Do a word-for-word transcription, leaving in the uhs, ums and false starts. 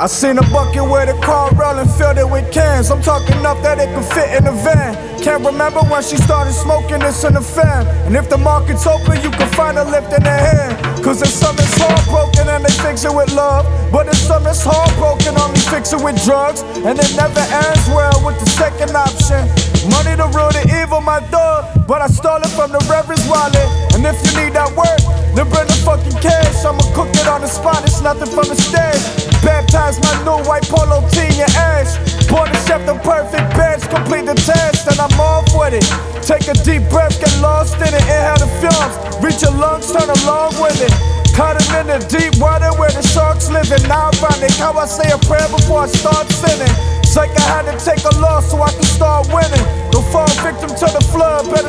I seen a bucket with a car rolling, filled it with cans. I'm talking enough that it could fit in the van. Can't remember when she started smoking this in the fan. And if the market's open, you can find her lifting her hand. Cause there's some that's heartbroken and they fix it with love. But there's some that's heartbroken, only fix it with drugs. And it never ends well with the second option. Money to rule the evil, my dog. But I stole it from the Reverend's wallet. And if you need that work, then bring the fucking cash. I'ma cook it on the spot, it's nothing from the stage. Baptize my new white polo tee in your ass. Born to chef the perfect batch, complete the task, and I'm off with it. Take a deep breath, get lost in it, inhale the fumes. Reach your lungs, turn along with it. Caught him in the deep water where the sharks living. Now I find it how I say a prayer before I start sinning. It's like I had to take a loss so I can start winning. Don't fall victim to the flood, better